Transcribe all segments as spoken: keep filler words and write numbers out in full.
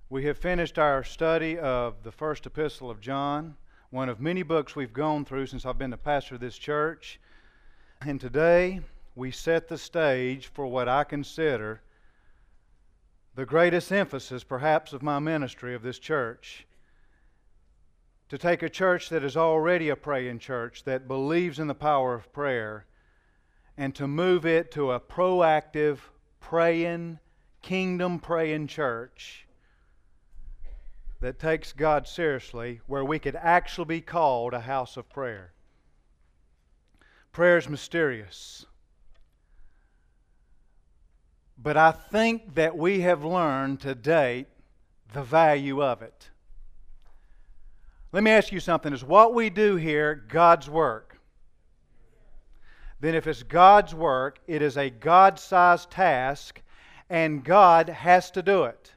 We have finished our study of the first epistle of John, one of many books we've gone through since I've been the pastor of this church. And today we set the stage for what I consider the greatest emphasis perhaps of my ministry of this church. To take a church that is already a praying church, that believes in the power of prayer, and to move it to a proactive, praying, kingdom-praying church that takes God seriously, where we could actually be called a house of prayer. Prayer is mysterious. But I think that we have learned to date the value of it. Let me ask you something. Is what we do here God's work? Then if it's God's work, it is a God-sized task, and God has to do it.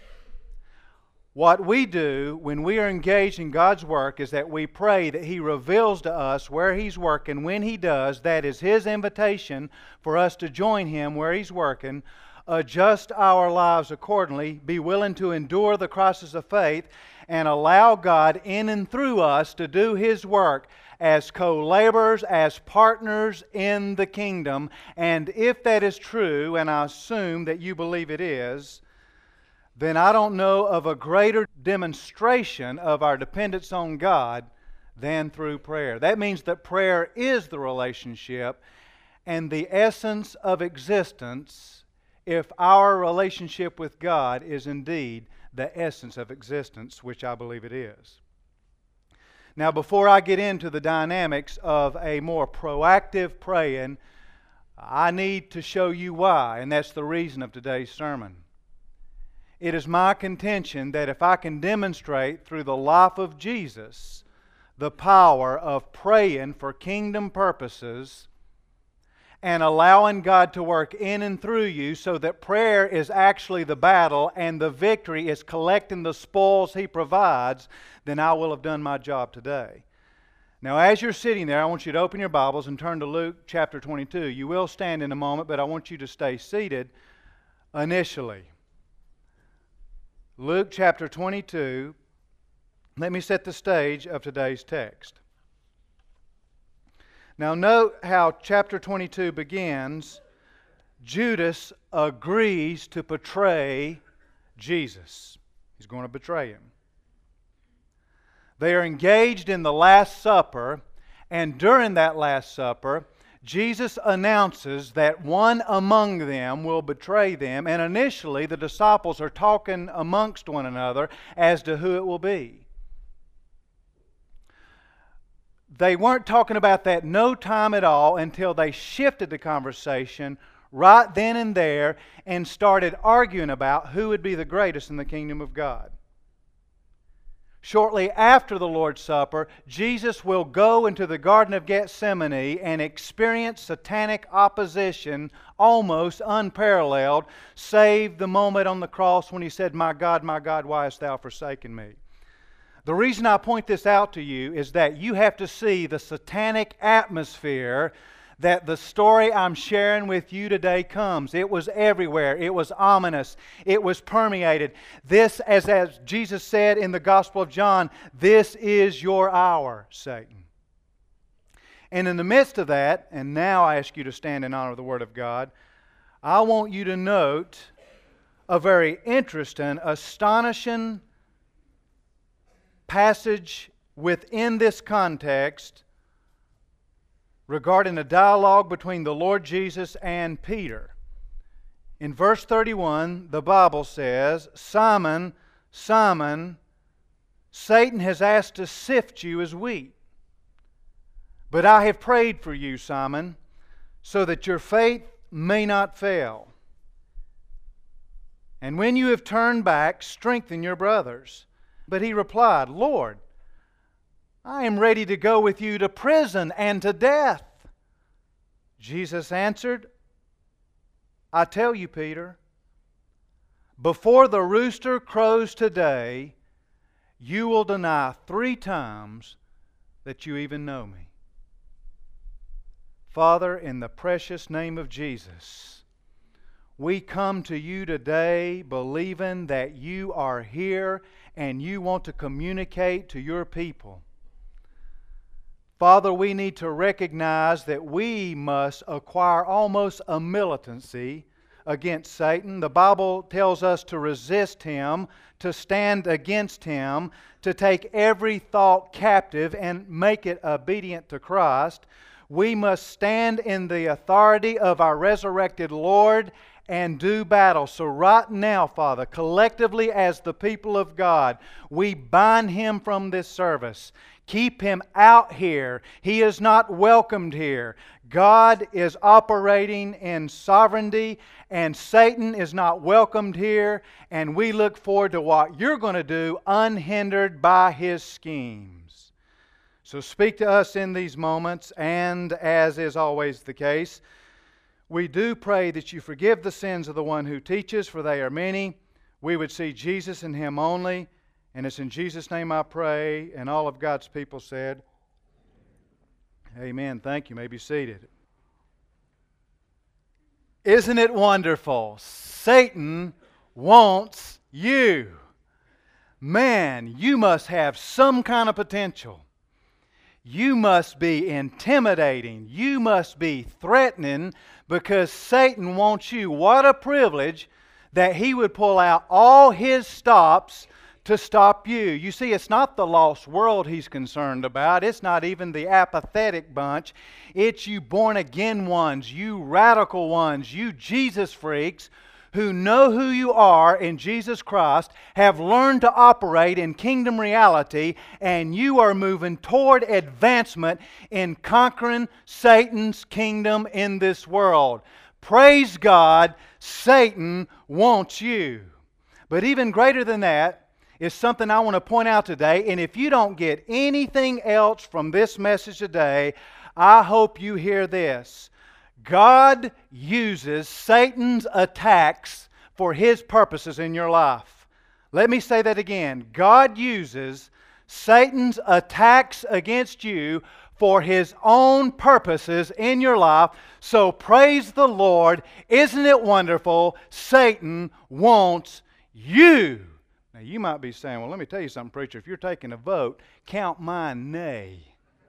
What we do when we are engaged in God's work is that we pray that He reveals to us where He's working. When He does, that is His invitation for us to join Him where He's working, adjust our lives accordingly, be willing to endure the crosses of faith, and allow God in and through us to do His work as co-laborers, as partners in the kingdom. And if that is true, and I assume that you believe it is, then I don't know of a greater demonstration of our dependence on God than through prayer. That means that prayer is the relationship and the essence of existence if our relationship with God is indeed the essence of existence, which I believe it is. Now, before I get into the dynamics of a more proactive praying, I need to show you why, and that's the reason of today's sermon. It is my contention that if I can demonstrate through the life of Jesus the power of praying for kingdom purposes and allowing God to work in and through you so that prayer is actually the battle and the victory is collecting the spoils He provides, then I will have done my job today. Now, as you're sitting there, I want you to open your Bibles and turn to Luke chapter twenty-two. You will stand in a moment, but I want you to stay seated initially. Luke chapter twenty-two, let me set the stage of today's text. Now note how chapter twenty-two begins. Judas agrees to betray Jesus. He's going to betray Him. They are engaged in the Last Supper, and during that Last Supper, Jesus announces that one among them will betray them, and initially the disciples are talking amongst one another as to who it will be. They weren't talking about that no time at all until they shifted the conversation right then and there and started arguing about who would be the greatest in the kingdom of God. Shortly after the Lord's Supper, Jesus will go into the Garden of Gethsemane and experience satanic opposition almost unparalleled, save the moment on the cross when He said, "My God, my God, why hast Thou forsaken me?" The reason I point this out to you is that you have to see the satanic atmosphere that the story I'm sharing with you today comes. It was everywhere. It was ominous. It was permeated. This, as, as Jesus said in the Gospel of John, this is your hour, Satan. And in the midst of that, and now I ask you to stand in honor of the Word of God, I want you to note a very interesting, astonishing passage within this context regarding a dialogue between the Lord Jesus and Peter. In verse thirty-one, the Bible says, "Simon, Simon, Satan has asked to sift you as wheat. But I have prayed for you, Simon, so that your faith may not fail. And when you have turned back, strengthen your brothers." But he replied, "Lord, I am ready to go with you to prison and to death." Jesus answered, "I tell you, Peter, before the rooster crows today, you will deny three times that you even know me." Father, in the precious name of Jesus, we come to you today believing that you are here and you want to communicate to your people. Father, we need to recognize that we must acquire almost a militancy against Satan. The Bible tells us to resist him, to stand against him, to take every thought captive and make it obedient to Christ. We must stand in the authority of our resurrected Lord and do battle. So right now, Father, collectively as the people of God, we bind him from this service. Keep him out here. He is not welcomed here. God is operating in sovereignty, and Satan is not welcomed here, and we look forward to what you're going to do unhindered by his schemes. So speak to us in these moments, and as is always the case, we do pray that you forgive the sins of the one who teaches, for they are many. We would see Jesus in him only. And it's in Jesus' name I pray, and all of God's people said, amen. Thank you. You may be seated. Isn't it wonderful? Satan wants you. Man, you must have some kind of potential. You must be intimidating. You must be threatening because Satan wants you. What a privilege that he would pull out all his stops to stop you. You see, it's not the lost world he's concerned about. It's not even the apathetic bunch. It's you born-again ones, you radical ones, you Jesus freaks who know who you are in Jesus Christ, have learned to operate in kingdom reality, and you are moving toward advancement in conquering Satan's kingdom in this world. Praise God, Satan wants you. But even greater than that is something I want to point out today, and if you don't get anything else from this message today, I hope you hear this. God uses Satan's attacks for His purposes in your life. Let me say that again. God uses Satan's attacks against you for His own purposes in your life. So praise the Lord. Isn't it wonderful? Satan wants you. Now you might be saying, well, let me tell you something, preacher. If you're taking a vote, count mine nay.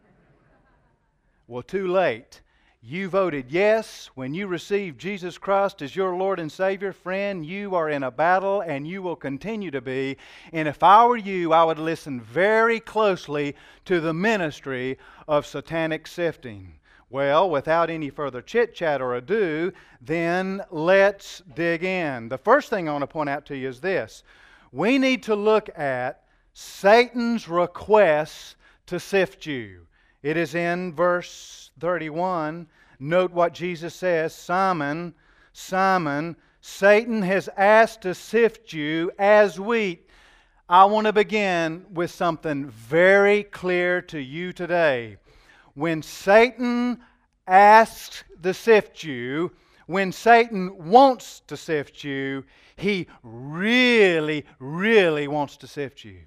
Well, too late. You voted yes when you received Jesus Christ as your Lord and Savior. Friend, you are in a battle and you will continue to be. And if I were you, I would listen very closely to the ministry of satanic sifting. Well, without any further chit-chat or ado, then let's dig in. The first thing I want to point out to you is this. We need to look at Satan's requests to sift you. It is in verse thirty-one. Note what Jesus says. Simon, Simon, Satan has asked to sift you as wheat. I want to begin with something very clear to you today. When Satan asks to sift you, when Satan wants to sift you, he really, really wants to sift you.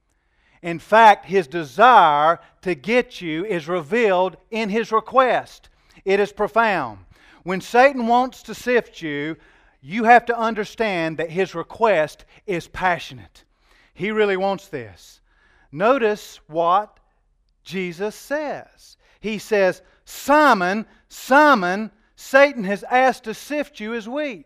In fact, his desire to get you is revealed in his request. It is profound. When Satan wants to sift you, you have to understand that his request is passionate. He really wants this. Notice what Jesus says. He says, Simon, Simon, Satan has asked to sift you as wheat.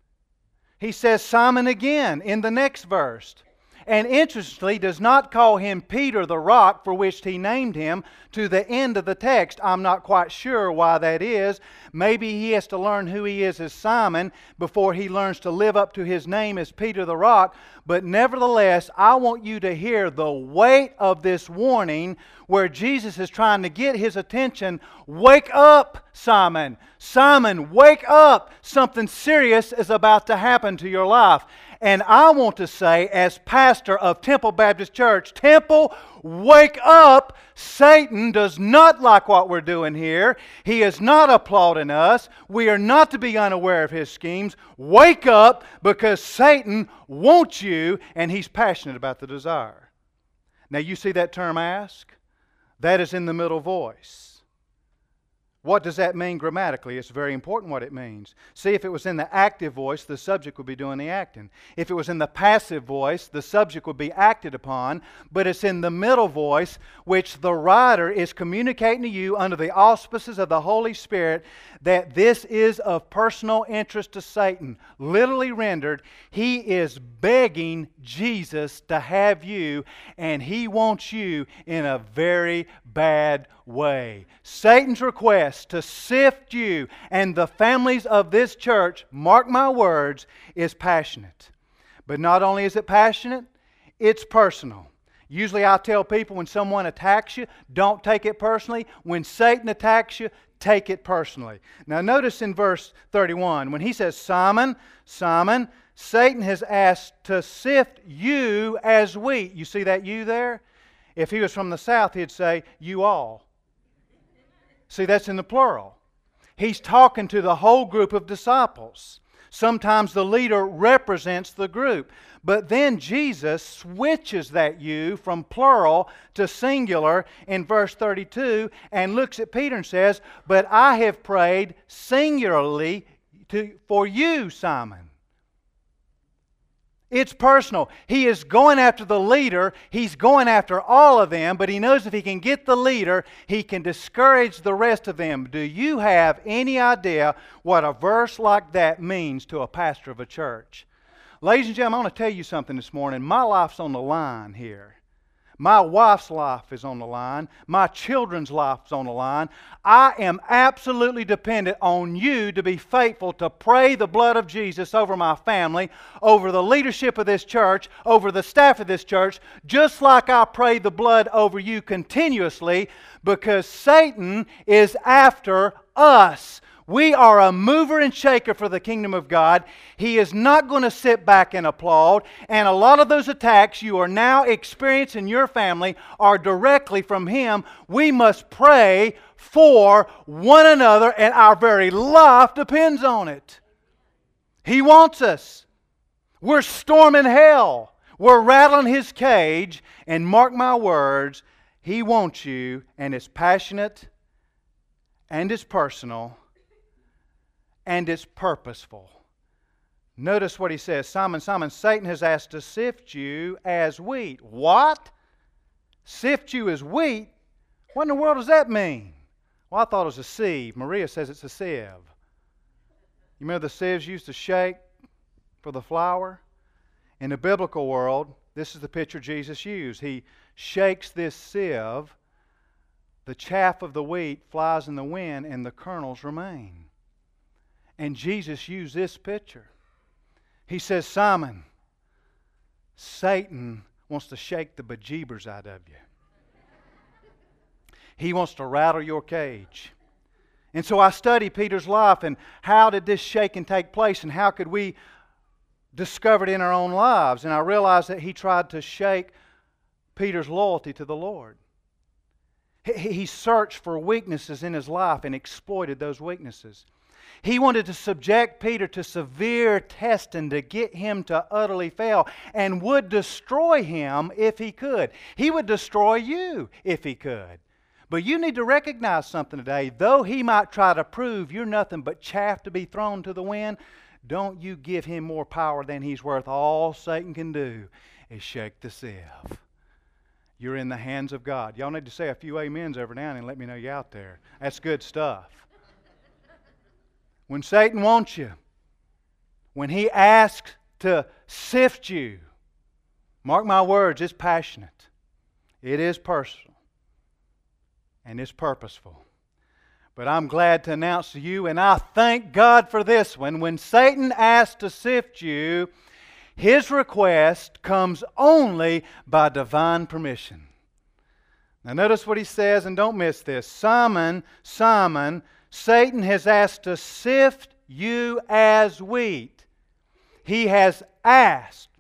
He says Simon again in the next verse. And interestingly, does not call him Peter the rock for which he named him to the end of the text. I'm not quite sure why that is. Maybe he has to learn who he is as Simon before he learns to live up to his name as Peter the rock. But nevertheless, I want you to hear the weight of this warning where Jesus is trying to get his attention. Wake up, Simon. Simon, wake up. Something serious is about to happen to your life. And I want to say, as pastor of Temple Baptist Church, Temple, wake up. Satan does not like what we're doing here. He is not applauding us. We are not to be unaware of his schemes. Wake up, because Satan wants you, and he's passionate about the desire. Now, you see that term ask? That is in the middle voice. What does that mean grammatically? It's very important what it means. See, if it was in the active voice, the subject would be doing the acting. If it was in the passive voice, the subject would be acted upon. But it's in the middle voice, which the writer is communicating to you under the auspices of the Holy Spirit, that this is of personal interest to Satan. Literally rendered, he is begging Jesus to have you, and he wants you in a very bad way. Satan's request to sift you and the families of this church, mark my words, is passionate. But not only is it passionate, it's personal. Usually I tell people when someone attacks you, don't take it personally. When Satan attacks you, take it personally. Now notice in verse thirty-one, when he says, Simon, Simon, Satan has asked to sift you as wheat. You see that you there? If he was from the south, he'd say, you all. See, that's in the plural. He's talking to the whole group of disciples. Sometimes the leader represents the group. But then Jesus switches that you from plural to singular in verse thirty-two and looks at Peter and says, but I have prayed singularly to, for you, Simon. It's personal. He is going after the leader. He's going after all of them, but he knows if he can get the leader, he can discourage the rest of them. Do you have any idea what a verse like that means to a pastor of a church? Ladies and gentlemen, I want to tell you something this morning. My life's on the line here. My wife's life is on the line. My children's life is on the line. I am absolutely dependent on you to be faithful to pray the blood of Jesus over my family, over the leadership of this church, over the staff of this church, just like I pray the blood over you continuously, because Satan is after us. We are a mover and shaker for the kingdom of God. He is not going to sit back and applaud. And a lot of those attacks you are now experiencing in your family are directly from him. We must pray for one another, and our very life depends on it. He wants us. We're storming hell. We're rattling his cage. And mark my words, he wants you, and it's passionate, and it's personal, and it's purposeful. Notice what he says. Simon, Simon, Satan has asked to sift you as wheat. What? Sift you as wheat? What in the world does that mean? Well, I thought it was a sieve. Maria says it's a sieve. You remember the sieves used to shake for the flour? In the biblical world, this is the picture Jesus used. He shakes this sieve. The chaff of the wheat flies in the wind, and the kernels remain. And Jesus used this picture. He says, Simon, Satan wants to shake the bejeebers out of you. He wants to rattle your cage. And so I study Peter's life and how did this shaking take place and how could we discover it in our own lives. And I realized that he tried to shake Peter's loyalty to the Lord. He searched for weaknesses in his life and exploited those weaknesses. He wanted to subject Peter to severe testing to get him to utterly fail and would destroy him if he could. He would destroy you if he could. But you need to recognize something today. Though he might try to prove you're nothing but chaff to be thrown to the wind, don't you give him more power than he's worth. All Satan can do is shake the sieve. You're in the hands of God. Y'all need to say a few amens every now and then and let me know you're out there. That's good stuff. When Satan wants you, when he asks to sift you, mark my words, it's passionate. It is personal. And it's purposeful. But I'm glad to announce to you, and I thank God for this one, when Satan asks to sift you, his request comes only by divine permission. Now notice what he says, and don't miss this. Simon, Simon, Satan has asked to sift you as wheat. He has asked.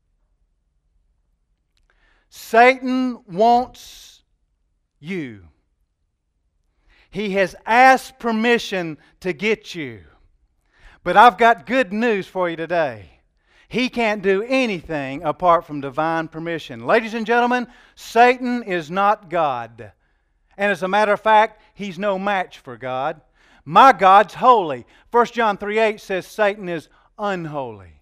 Satan wants you. He has asked permission to get you. But I've got good news for you today. He can't do anything apart from divine permission. Ladies and gentlemen, Satan is not God. And as a matter of fact, he's no match for God. My God's holy. First John three eight says Satan is unholy.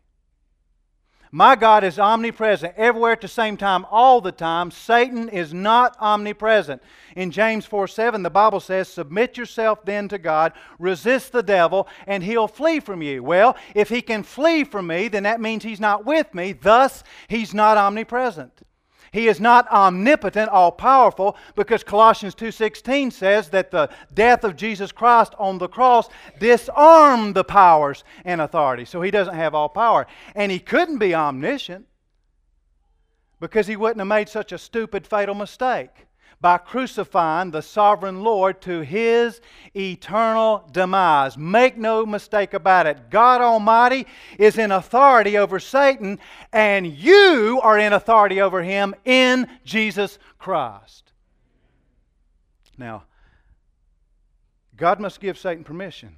My God is omnipresent, everywhere at the same time, all the time. Satan is not omnipresent. In James four seven, the Bible says, submit yourself then to God, resist the devil, and he'll flee from you. Well, if he can flee from me, then that means he's not with me. Thus, he's not omnipresent. He is not omnipotent, all-powerful, because Colossians two sixteen says that the death of Jesus Christ on the cross disarmed the powers and authority. So he doesn't have all power. And he couldn't be omniscient because he wouldn't have made such a stupid, fatal mistake by crucifying the sovereign Lord to His eternal demise. Make no mistake about it. God Almighty is in authority over Satan, and you are in authority over him in Jesus Christ. Now, God must give Satan permission,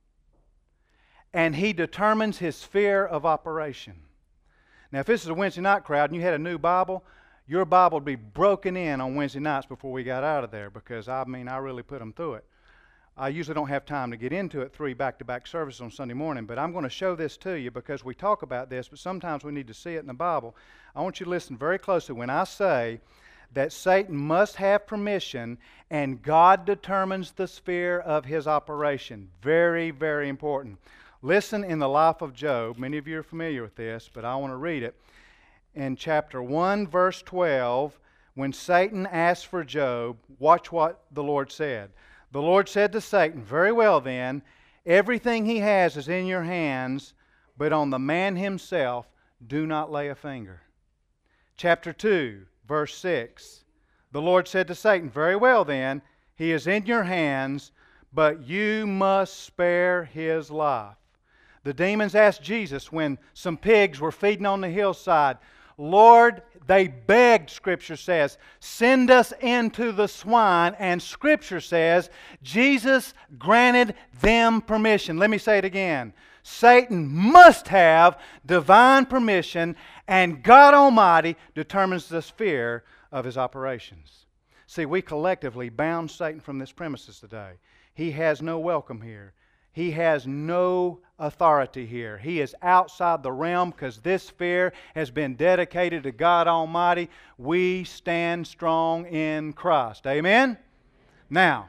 and He determines his sphere of operation. Now, if this is a Wednesday night crowd and you had a new Bible, your Bible would be broken in on Wednesday nights before we got out of there, because, I mean, I really put them through it. I usually don't have time to get into it, three back-to-back services on Sunday morning, but I'm going to show this to you because we talk about this, but sometimes we need to see it in the Bible. I want you to listen very closely when I say that Satan must have permission and God determines the sphere of his operation. Very, very important. Listen in the life of Job. Many of you are familiar with this, but I want to read it. In chapter one, verse twelve, when Satan asked for Job, watch what the Lord said. The Lord said to Satan, very well then, everything he has is in your hands, but on the man himself do not lay a finger. Chapter two, verse six, the Lord said to Satan, very well then, he is in your hands, but you must spare his life. The demons asked Jesus when some pigs were feeding on the hillside, Lord, they begged, Scripture says, send us into the swine. And Scripture says, Jesus granted them permission. Let me say it again. Satan must have divine permission, and God Almighty determines the sphere of his operations. See, we collectively bound Satan from this premises today. He has no welcome here. He has no authority here. He is outside the realm because this sphere has been dedicated to God Almighty. We stand strong in Christ. Amen? Now,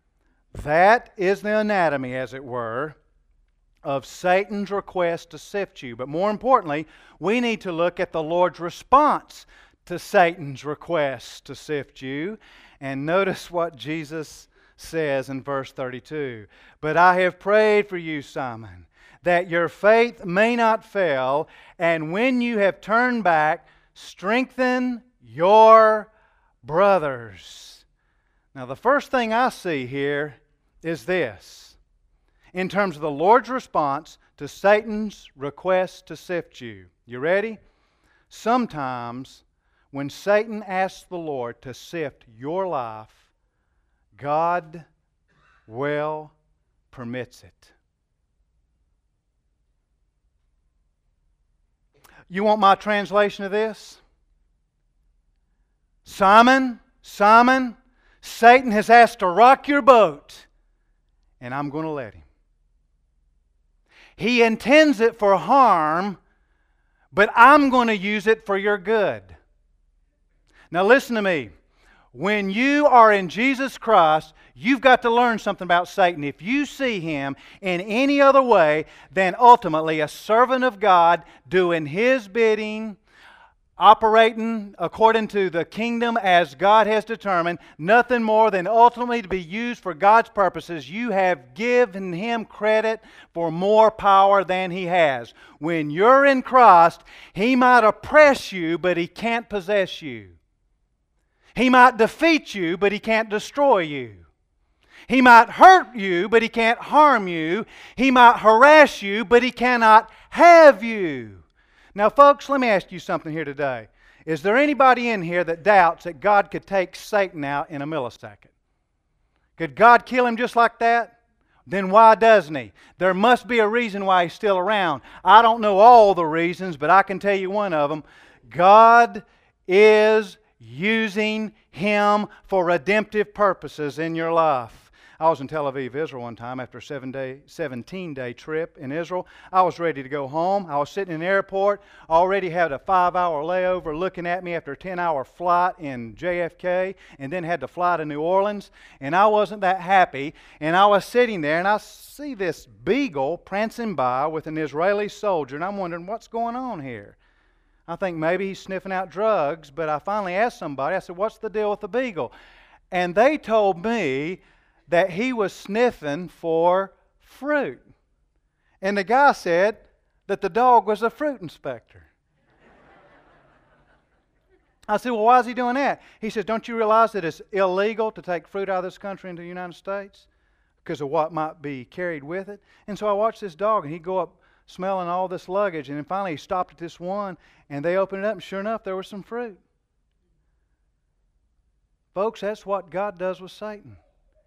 that is the anatomy, as it were, of Satan's request to sift you. But more importantly, we need to look at the Lord's response to Satan's request to sift you. And notice what Jesus says in verse thirty-two, but I have prayed for you, Simon, that your faith may not fail, and when you have turned back, strengthen your brothers. Now, the first thing I see here is this, in terms of the Lord's response to Satan's request to sift you. You ready? Sometimes when Satan asks the Lord to sift your life, God well permits it. You want my translation of this? Simon, Simon, Satan has asked to rock your boat, and I'm going to let him. He intends it for harm, but I'm going to use it for your good. Now listen to me. When you are in Jesus Christ, you've got to learn something about Satan. If you see him in any other way than ultimately a servant of God doing His bidding, operating according to the kingdom as God has determined, nothing more than ultimately to be used for God's purposes, you have given him credit for more power than he has. When you're in Christ, he might oppress you, but he can't possess you. He might defeat you, but he can't destroy you. He might hurt you, but he can't harm you. He might harass you, but he cannot have you. Now, folks, let me ask you something here today. Is there anybody in here that doubts that God could take Satan out in a millisecond? Could God kill him just like that? Then why doesn't he? There must be a reason why he's still around. I don't know all the reasons, but I can tell you one of them. God is using Him for redemptive purposes in your life. I was in Tel Aviv, Israel one time after a seven day, seventeen-day trip in Israel. I was ready to go home. I was sitting in the airport, already had a five-hour layover looking at me after a ten-hour flight in J F K, and then had to fly to New Orleans, and I wasn't that happy. And I was sitting there, and I see this beagle prancing by with an Israeli soldier, and I'm wondering, what's going on here? I think maybe he's sniffing out drugs, but I finally asked somebody, I said, what's the deal with the beagle? And they told me that he was sniffing for fruit. And the guy said that the dog was a fruit inspector. I said, well, why is he doing that? He says, don't you realize that it's illegal to take fruit out of this country into the United States because of what might be carried with it? And so I watched this dog, and he'd go up smelling all this luggage, and then finally he stopped at this one, and they opened it up, and sure enough, there was some fruit. Folks, that's what God does with Satan.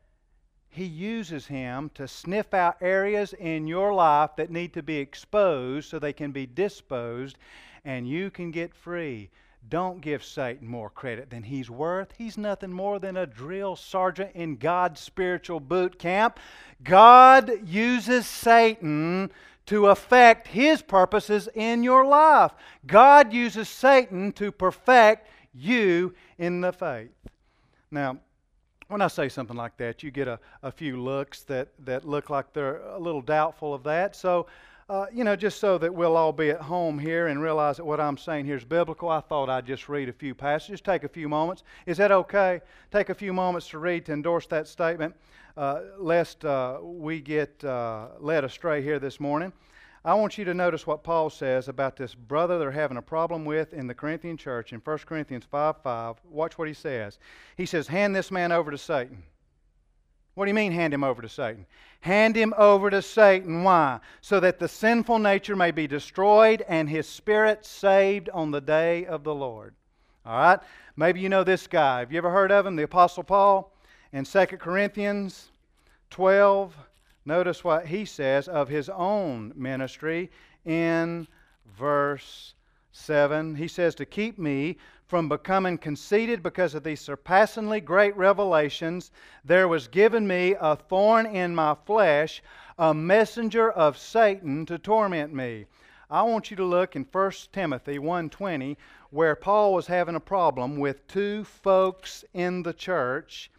He uses him to sniff out areas in your life that need to be exposed so they can be disposed, and you can get free. Don't give Satan more credit than he's worth. He's nothing more than a drill sergeant in God's spiritual boot camp. God uses Satan to affect His purposes in your life. God uses Satan to perfect you in the faith. Now, when I say something like that, you get a, a few looks that, that look like they're a little doubtful of that. So, uh, you know, just so that we'll all be at home here and realize that what I'm saying here is biblical, I thought I'd just read a few passages, take a few moments. Is that okay? Take a few moments to read to endorse that statement, uh, lest uh, we get uh, led astray here this morning. I want you to notice what Paul says about this brother they're having a problem with in the Corinthian church in First Corinthians five five. Watch what he says. He says, hand this man over to Satan. What do you mean, hand him over to Satan? Hand him over to Satan. Why? So that the sinful nature may be destroyed and his spirit saved on the day of the Lord. All right? Maybe you know this guy. Have you ever heard of him? The Apostle Paul in Second Corinthians twelve. Notice what he says of his own ministry in verse seven. He says, to keep me from becoming conceited because of these surpassingly great revelations, there was given me a thorn in my flesh, a messenger of Satan to torment me. I want you to look in First Timothy one twenty, where Paul was having a problem with two folks in the church.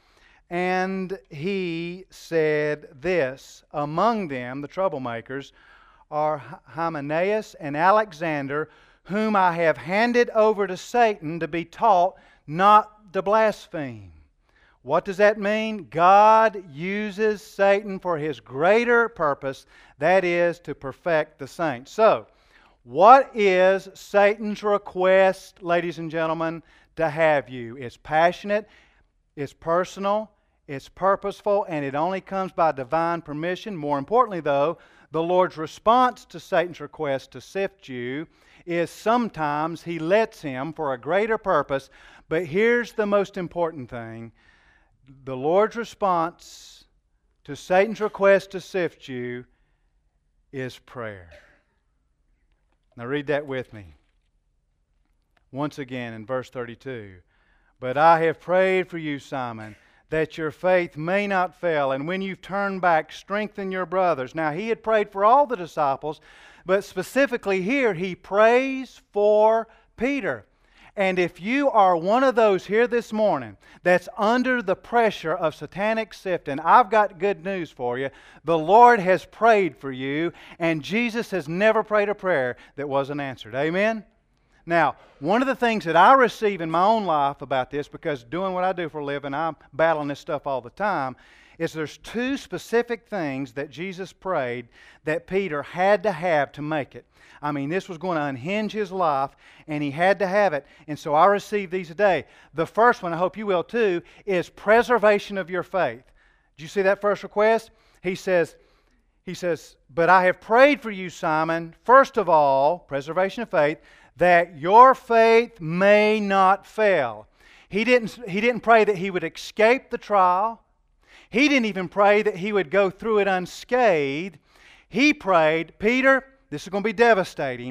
And he said this, among them, the troublemakers, are Hymenaeus and Alexander, whom I have handed over to Satan to be taught not to blaspheme. What does that mean? God uses Satan for His greater purpose, that is, to perfect the saints. So, what is Satan's request, ladies and gentlemen, to have you? It's passionate, it's personal, it's purposeful, and it only comes by divine permission. More importantly, though, the Lord's response to Satan's request to sift you is sometimes He lets him for a greater purpose. But here's the most important thing. The Lord's response to Satan's request to sift you is prayer. Now read that with me. Once again in verse thirty-two. But I have prayed for you, Simon, that your faith may not fail. And when you've turned back, strengthen your brothers. Now, he had prayed for all the disciples, but specifically here, he prays for Peter. And if you are one of those here this morning that's under the pressure of satanic sifting, I've got good news for you. The Lord has prayed for you, and Jesus has never prayed a prayer that wasn't answered. Amen? Now, one of the things that I receive in my own life about this, because doing what I do for a living, I'm battling this stuff all the time, is there's two specific things that Jesus prayed that Peter had to have to make it. I mean, this was going to unhinge his life, and he had to have it. And so I received these today. The first one, I hope you will too, is preservation of your faith. Did you see that first request? He says, he says, but I have prayed for you, Simon, first of all, preservation of faith, that your faith may not fail. He didn't, he didn't pray that he would escape the trial. He didn't even pray that he would go through it unscathed. He prayed, Peter, this is going to be devastating,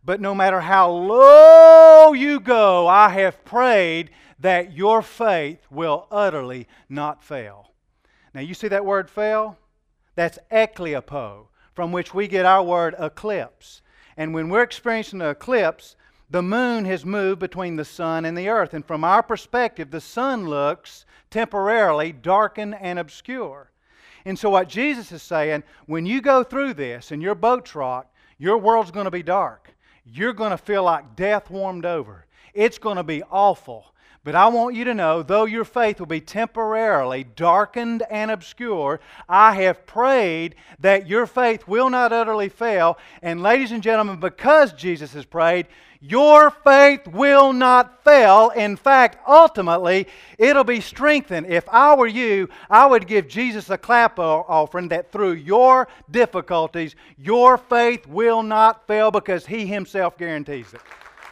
But no matter how low you go, I have prayed that your faith will utterly not fail. Now you see that word fail? That's ekleopo, from which we get our word eclipse. And when we're experiencing an eclipse, the moon has moved between the sun and the earth. And from our perspective, the sun looks temporarily darkened and obscure. And so what Jesus is saying, when you go through this and your boat's rocked, your world's going to be dark. You're going to feel like death warmed over. It's going to be awful. But I want you to know, though your faith will be temporarily darkened and obscure, I have prayed that your faith will not utterly fail. And ladies and gentlemen, because Jesus has prayed, your faith will not fail. In fact, ultimately, it'll be strengthened. If I were you, I would give Jesus a clap offering that through your difficulties, your faith will not fail because He Himself guarantees it.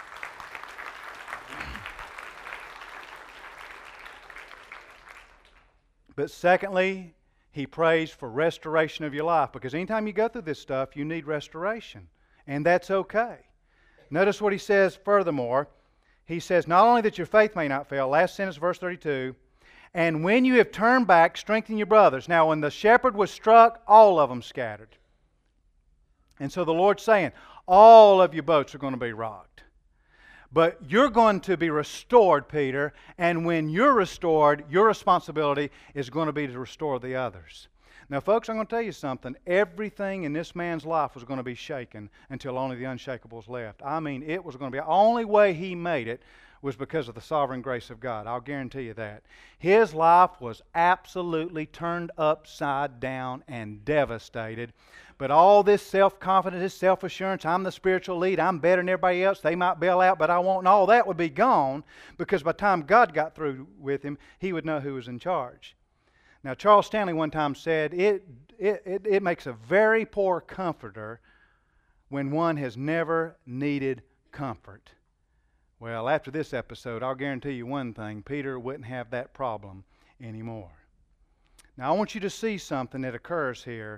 But secondly, he prays for restoration of your life, because anytime you go through this stuff, you need restoration. And that's okay. Notice what he says furthermore. He says, not only that your faith may not fail, last sentence, verse thirty-two, and when you have turned back, strengthen your brothers. Now, when the shepherd was struck, all of them scattered. And so the Lord's saying, all of your boats are going to be rocked. But you're going to be restored, Peter, and when you're restored, your responsibility is going to be to restore the others. Now, folks, I'm going to tell you something. Everything in this man's life was going to be shaken until only the unshakables left. I mean, it was going to be the only way he made it was because of the sovereign grace of God. I'll guarantee you that. His life was absolutely turned upside down and devastated. But all this self-confidence, this self-assurance, I'm the spiritual lead, I'm better than everybody else, they might bail out, but I won't, and all that would be gone, because by the time God got through with him, he would know who was in charge. Now, Charles Stanley one time said, it, it, it, it makes a very poor comforter when one has never needed comfort. Well, after this episode, I'll guarantee you one thing, Peter wouldn't have that problem anymore. Now, I want you to see something that occurs here.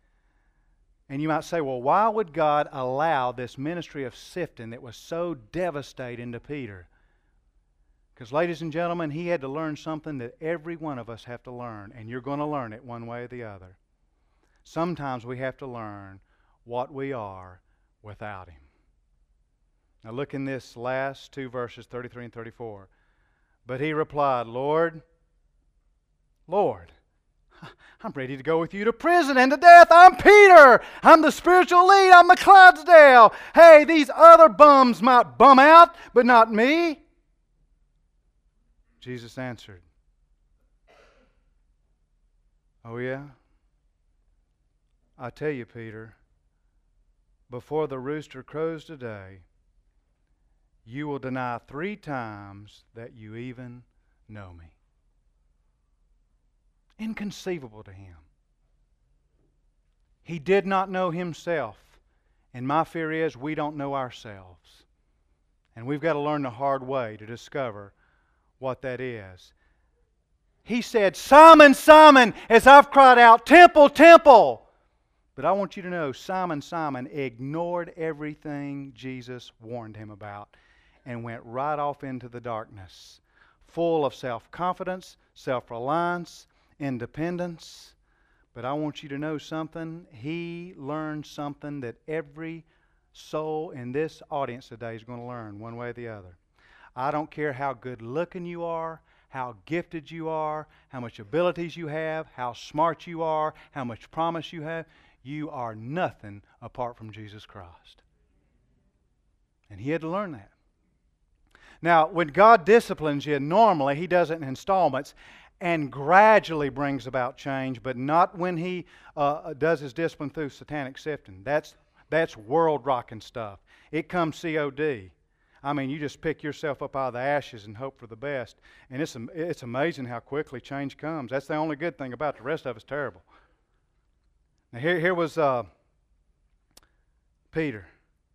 And you might say, well, why would God allow this ministry of sifting that was so devastating to Peter? Because, ladies and gentlemen, he had to learn something that every one of us have to learn, and you're going to learn it one way or the other. Sometimes we have to learn what we are without Him. Now look in this last two verses, thirty-three and thirty-four. But he replied, Lord, Lord, I'm ready to go with you to prison and to death. I'm Peter. I'm the spiritual lead. I'm the Clydesdale. Hey, these other bums might bum out, but not me. Jesus answered, oh yeah? I tell you, Peter, before the rooster crows today, you will deny three times that you even know me. Inconceivable to him. He did not know himself. And my fear is we don't know ourselves. And we've got to learn the hard way to discover what that is. He said, Simon, Simon, as I've cried out, temple, temple. But I want you to know, Simon, Simon ignored everything Jesus warned him about and went right off into the darkness, full of self-confidence, self-reliance, independence. But I want you to know something. He learned something that every soul in this audience today is going to learn one way or the other. I don't care how good looking you are, how gifted you are, how much abilities you have, how smart you are, how much promise you have. You are nothing apart from Jesus Christ. And he had to learn that. Now, when God disciplines you, normally He does it in installments and gradually brings about change, but not when He uh, does His discipline through satanic sifting. That's, that's world-rocking stuff. It comes C O D. I mean, you just pick yourself up out of the ashes and hope for the best. And it's, it's amazing how quickly change comes. That's the only good thing about it. The rest of it's terrible. Now here, here was uh, Peter,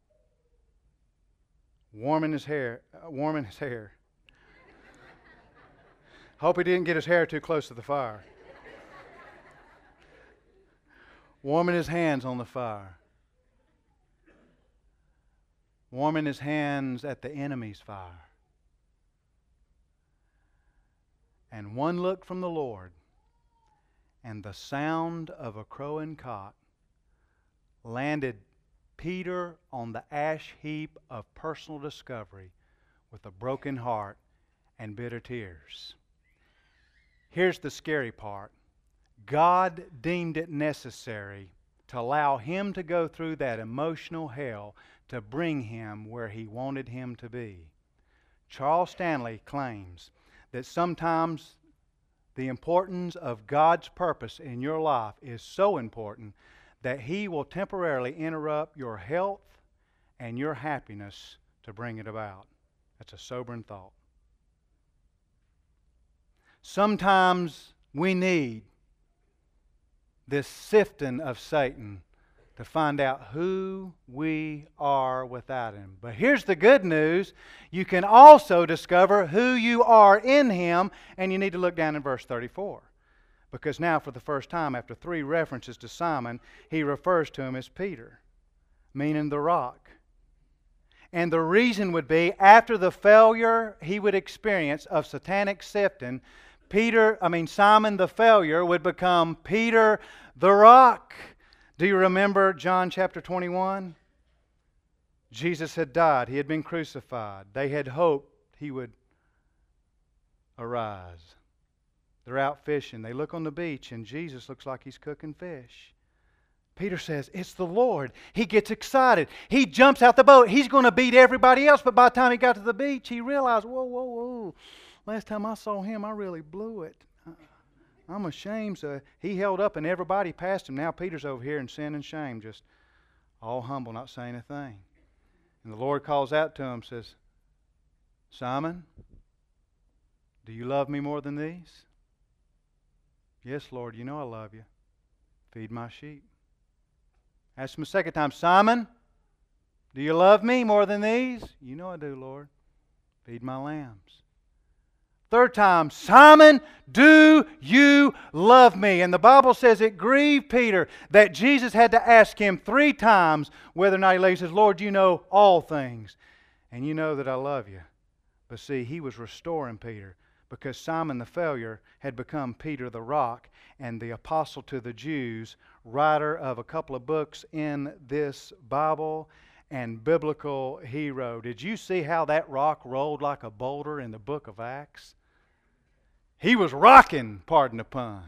warming his hair, uh, warming his hair. Hope he didn't get his hair too close to the fire. Warming his hands on the fire. warming his hands at the enemy's fire. And one look from the Lord, and the sound of a crowing cock landed Peter on the ash heap of personal discovery with a broken heart and bitter tears. Here's the scary part. God deemed it necessary to allow him to go through that emotional hell to bring him where he wanted him to be. Charles Stanley claims that sometimes the importance of God's purpose in your life is so important that He will temporarily interrupt your health and your happiness to bring it about. That's a sobering thought. Sometimes we need this sifting of Satan to find out who we are without Him. But here's the good news. You can also discover who you are in Him, and you need to look down in verse thirty-four. Because now, for the first time, after three references to Simon, he refers to him as Peter, meaning the rock. And the reason would be, after the failure he would experience of satanic sifting, Peter, I mean Simon the failure would become Peter the rock. Do you remember John chapter twenty-one? Jesus had died. He had been crucified. They had hoped He would arise. They're out fishing. They look on the beach and Jesus looks like He's cooking fish. Peter says, "It's the Lord." He gets excited. He jumps out the boat. He's going to beat everybody else. But by the time he got to the beach, he realized, whoa, whoa, whoa. Last time I saw him, I really blew it. I'm ashamed. So he held up and everybody passed him. Now Peter's over here in sin and shame, just all humble, not saying a thing. And the Lord calls out to him, says, "Simon, do you love me more than these?" "Yes, Lord, you know I love you. Feed my sheep." Ask him a second time, "Simon, do you love me more than these?" "You know I do, Lord. Feed my lambs." Third time, "Simon, do you love me?" And the Bible says it grieved Peter that Jesus had to ask him three times whether or not he loved. He says, "Lord, you know all things, and you know that I love you." But see, he was restoring Peter because Simon the failure had become Peter the rock and the apostle to the Jews, writer of a couple of books in this Bible, and biblical hero. Did you see how that rock rolled like a boulder in the book of Acts? He was rocking, pardon the pun.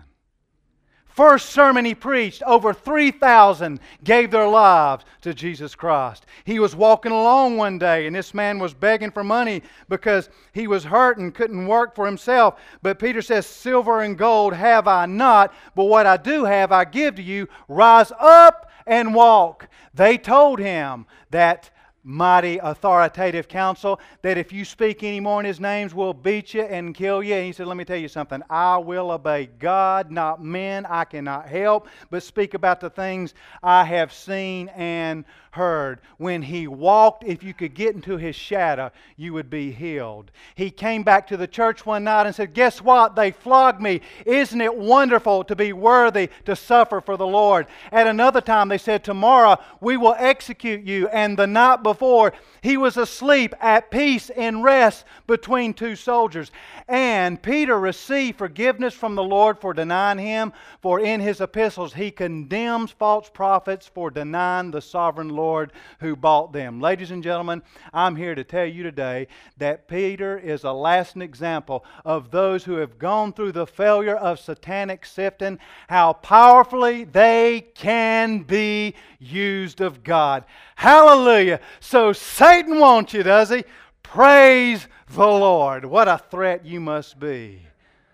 First sermon he preached, over three thousand gave their lives to Jesus Christ. He was walking along one day, and this man was begging for money because he was hurt and couldn't work for himself. But Peter says, "Silver and gold have I not, but what I do have I give to you. Rise up and walk." They told him, that mighty authoritative counsel, that if you speak any more in His names, we'll beat you and kill you. And he said, "Let me tell you something. I will obey God, not men. I cannot help but speak about the things I have seen and heard." When he walked, if you could get into his shadow, you would be healed. He came back to the church one night and said, "Guess what? They flogged me. Isn't it wonderful to be worthy to suffer for the Lord?" At another time they said, "Tomorrow we will execute you." And the night before, Before he was asleep at peace and rest between two soldiers. And Peter received forgiveness from the Lord for denying Him, for in his epistles he condemns false prophets for denying the sovereign Lord who bought them. Ladies and gentlemen, I'm here to tell you today that Peter is a lasting example of those who have gone through the failure of satanic sifting, how powerfully they can be used of God. Hallelujah. So Satan wants you, does he? Praise the Lord. What a threat you must be.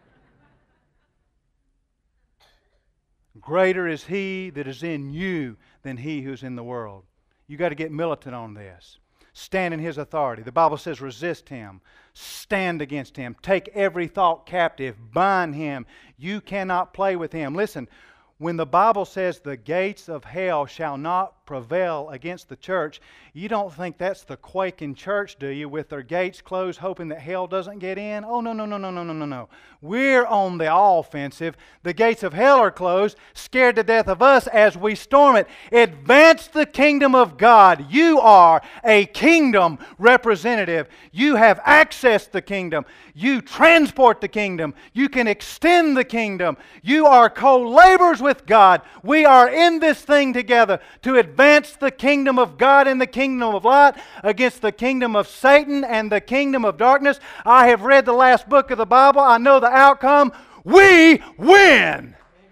Greater is He that is in you than he who's in the world. You got to get militant on this. Stand in His authority. The Bible says resist Him. Stand against Him. Take every thought captive. Bind him. You cannot play with him. Listen, When the Bible says the gates of hell shall not prevail against the church, you don't think that's the quaking church, do you, with their gates closed, hoping that hell doesn't get in? Oh, no, no, no, no, no, no, no, no. We're on the offensive. The gates of hell are closed, scared to death of us as we storm it. Advance the kingdom of God. You are a kingdom representative. You have accessed the kingdom. You transport the kingdom. You can extend the kingdom. You are co-laborers with God. We are in this thing together to advance the kingdom of God and the kingdom of light against the kingdom of Satan and the kingdom of darkness. I have read the last book of the Bible. I know the outcome. We win.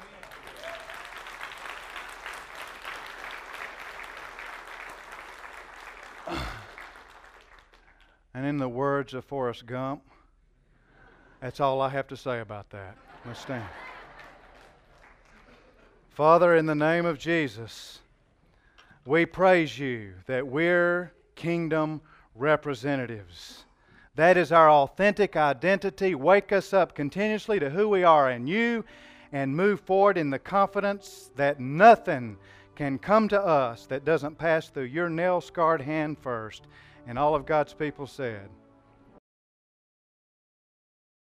And in the words of Forrest Gump, that's all I have to say about that. Let's stand. Father, in the name of Jesus, we praise you that we're kingdom representatives. That is our authentic identity. Wake us up continuously to who we are in you and move forward in the confidence that nothing can come to us that doesn't pass through your nail-scarred hand first. And all of God's people said,